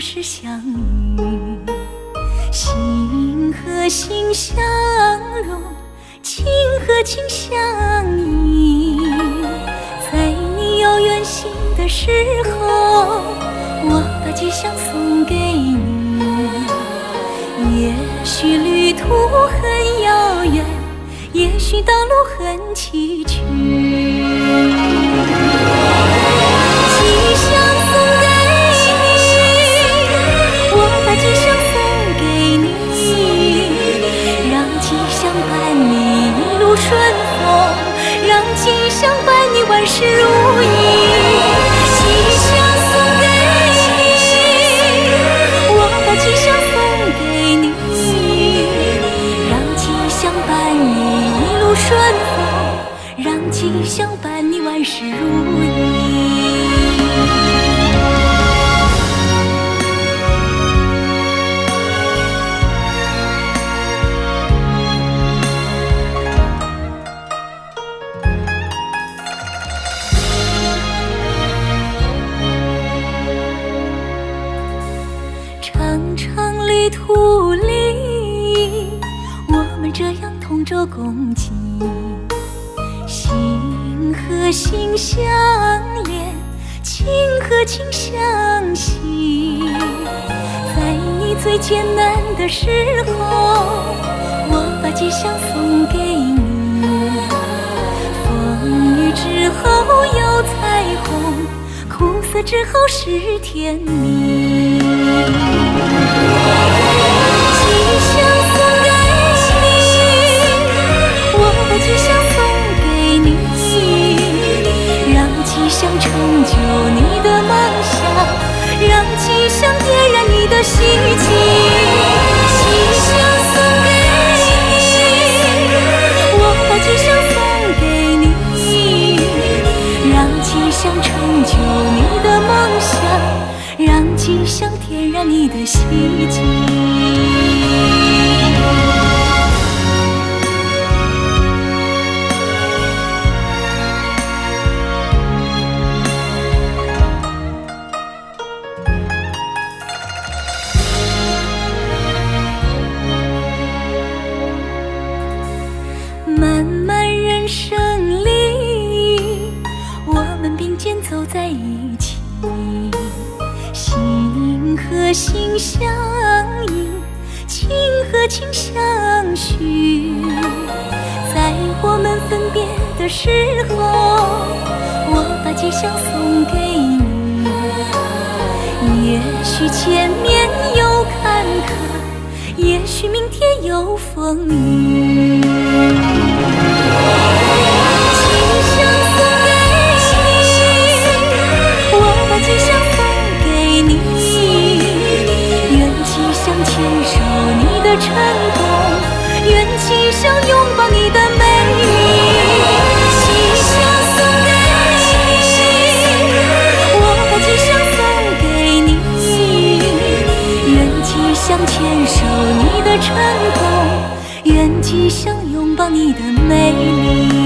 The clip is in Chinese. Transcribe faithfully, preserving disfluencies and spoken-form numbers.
时相遇，心和心相融，情和情相依。在你遥远行的时候，我把吉祥送给你。也许旅途很遥远，也许道路很崎岖，吉祥送给你，我把吉祥送给你，让吉祥伴你一路顺风，让吉祥伴你万事如意。吉祥送给你，我把吉祥送给你，让吉祥伴你一路顺风，让吉祥伴你万事如意。长长旅途里，我们这样同舟共济，心和心相连，情和情相系。在你最艰难的时候，我把吉祥送给你。风雨之后有彩虹，苦涩之后是甜蜜。吉祥送给你，我把吉祥送给你，让吉祥成就你的梦想，让吉祥点燃你的希冀。吉祥送给你，我把吉祥送给你，让吉祥成就你的梦想，让吉祥点燃你的希冀。漫漫人生里，我们并肩走在一起，心和心相印，情和情相许。在我们分别的时候，我把吉祥送给你。也许前面有坎坷，也许明天有风雨。吉祥送给你，我把吉祥送给你，愿吉祥牵手你的成功，愿吉祥拥抱你的美丽。吉祥送给你，我把吉祥送给你，愿吉祥牵手你的成功，愿吉祥拥抱你的美丽。